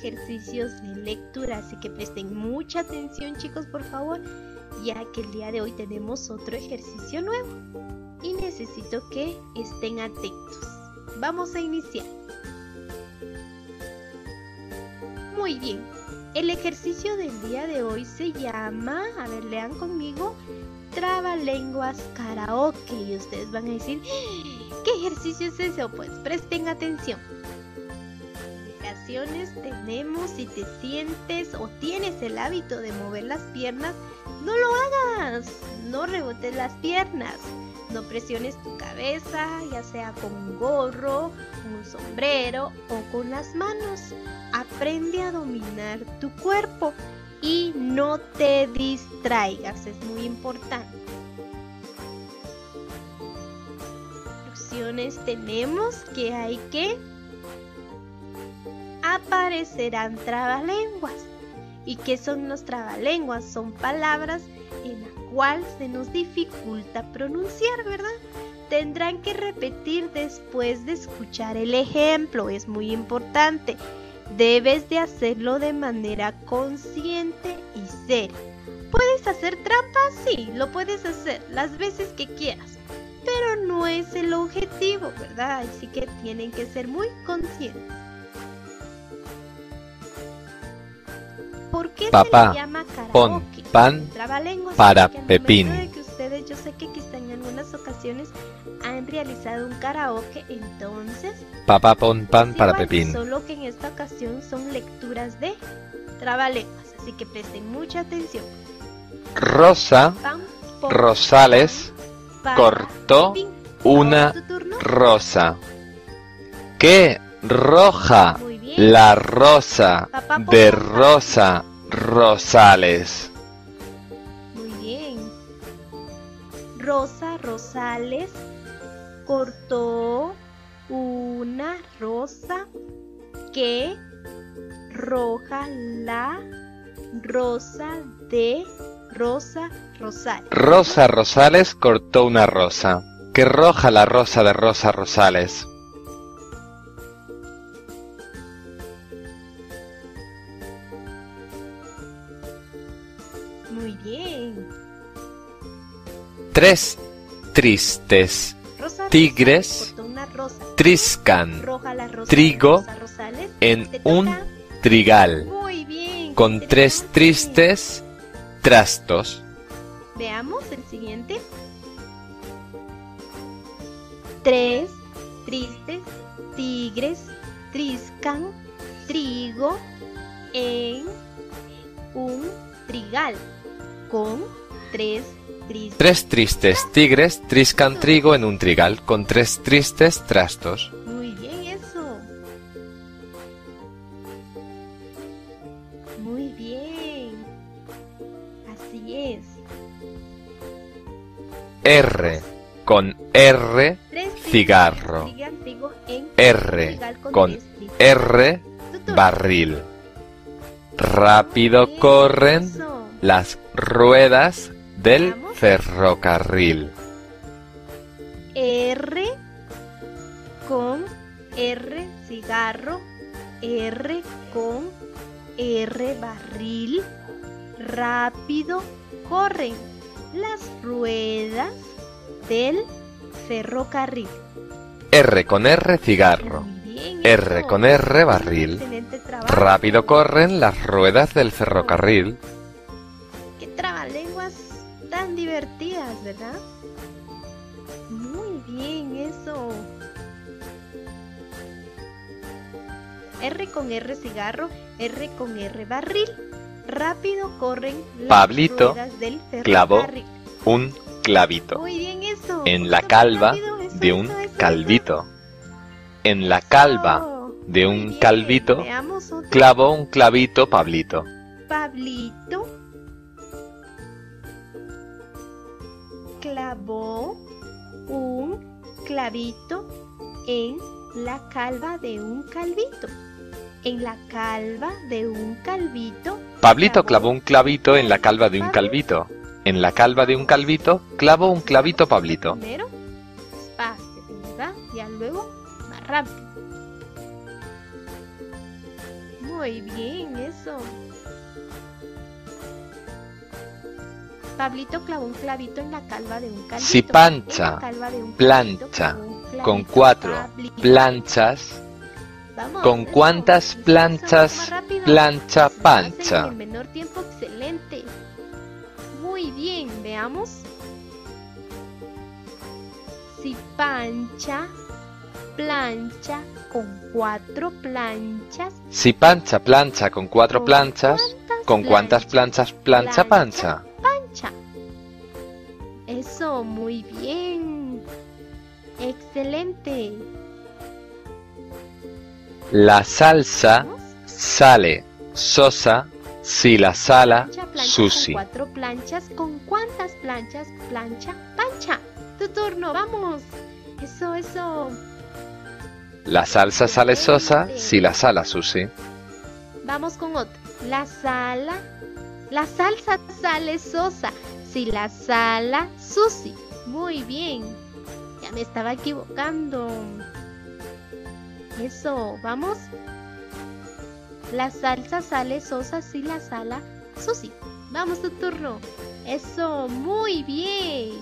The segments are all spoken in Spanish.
ejercicios de lectura, así que presten mucha atención, chicos, por favor, ya que el día de hoy tenemos otro ejercicio nuevo y necesito que estén atentos. Vamos a iniciar. Muy bien, el ejercicio del día de hoy se llama, a ver, lean conmigo, Trabalenguas Karaoke. Y ustedes van a decir, ¿qué ejercicio es eso? Pues presten atención. Tenemos, si te sientes o tienes el hábito de mover las piernas, no lo hagas, no rebotes las piernas, no presiones tu cabeza, ya sea con un gorro, un sombrero o con las manos. Aprende a dominar tu cuerpo y no te distraigas, es muy importante. Instrucciones tenemos que hay que aparecerán trabalenguas. ¿Y qué son los trabalenguas? Son palabras en las cuales se nos dificulta pronunciar, ¿verdad? Tendrán que repetir después de escuchar el ejemplo, es muy importante. Debes de hacerlo de manera consciente y seria. ¿Puedes hacer trampas? Sí, lo puedes hacer las veces que quieras, pero no es el objetivo, ¿verdad? Así que tienen que ser muy conscientes. ¿Por qué Papá, se le llama karaoke? pon pan para Pepín. Que ustedes, yo sé que quizá en algunas ocasiones han realizado un karaoke, entonces Papá, pon pan para igual, Pepín. solo que en esta ocasión son lecturas de trabalenguas, así que presten mucha atención. Rosa Pan, pon, Rosales pan, cortó Pepín. una Ahora tu turno. rosa. ¡Qué roja! Muy bien. La rosa Papá, pon de pan. Rosa Rosales. Muy bien. Rosa Rosales cortó una rosa. Que roja la rosa de Rosa Rosales. Rosa Rosales cortó una rosa. ¡Qué roja la rosa de Rosa Rosales! Muy bien. Tres tristes Rosa tigres Rosales cortó una rosa. triscan Roja la rosa trigo de Rosa Rosales. en Te un toca. trigal Muy bien. con qué tres interesante. tristes trastos. Veamos el siguiente. Tres tristes tigres triscan trigo en un trigal con tres tristes. Tres tristes tigres triscan trigo en un trigal con tres tristes trastos. Muy bien eso. Muy bien. Así es. R con R Tres tristes cigarro. trigan trigo en R un trigal con tres tristes. R Tu turno. barril. Rápido Bien, corren eso. las ruedas del Veamos. ferrocarril. R con R cigarro, R con R barril, rápido corren las ruedas del ferrocarril. R con R cigarro. Muy bien, R eso. con R barril. Excelente trabajo. Rápido corren las ruedas del ferrocarril. Qué trabalenguas tan divertidas, ¿verdad? Muy bien, eso. R con R cigarro, R con R barril. Rápido corren las Pablito ruedas del clavó ferrocarril. un clavito Muy bien, eso. en la Poquito más calva rápido, eso, de un eso. calvito. En la calva Oh, de muy un bien. calvito Veamos otro. clavó un clavito Pablito. Pablito clavó un clavito en la calva de un calvito. En la calva de un calvito. Pablito clavó un clavito en la calva de un Pablo. calvito. En la calva de un calvito clavó un clavito Pablito. Primero, despacio, ¿verdad? Ya luego, más rápido. Muy Muy bien, eso. Pablito clavó un clavito en la calva de un caldito. Si Pancha plancha con 4 planchas, Vamos, ¿con eso, cuántas eso, planchas más rápido. plancha Lo hacen Pancha? en el menor tiempo, excelente. Muy bien, veamos. Si Pancha plancha con 4 planchas, Si Pancha plancha con 4 planchas, ¿con cuántas planchas plancha Pancha? Pancha. Eso, muy bien. Excelente. La salsa Vamos. sale sosa si la sala Plancha sushi. con 4 planchas. ¿Con cuántas planchas plancha Pancha? Tu turno, vamos. Eso, eso. La salsa sale sosa si la sala sushi. Vamos con otro. La salsa sale sosa si la sala sushi. Muy bien. Ya me estaba equivocando. Eso, vamos. La salsa sale sosa si la sala sushi. Vamos, tu turno. Eso, muy bien.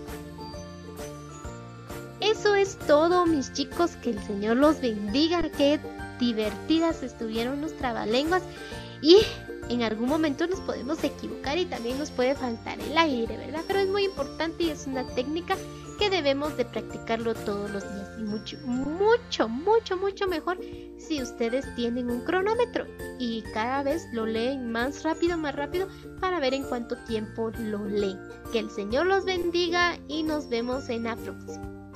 Eso es todo, mis chicos. Que el Señor los bendiga. Qué divertidas estuvieron los trabalenguas. Y en algún momento nos podemos equivocar y también nos puede faltar el aire, ¿verdad? Pero es muy importante y es una técnica que debemos de practicarlo todos los días. Y mucho mejor si ustedes tienen un cronómetro y cada vez lo leen más rápido para ver en cuánto tiempo lo leen. Que el Señor los bendiga y nos vemos en la próxima.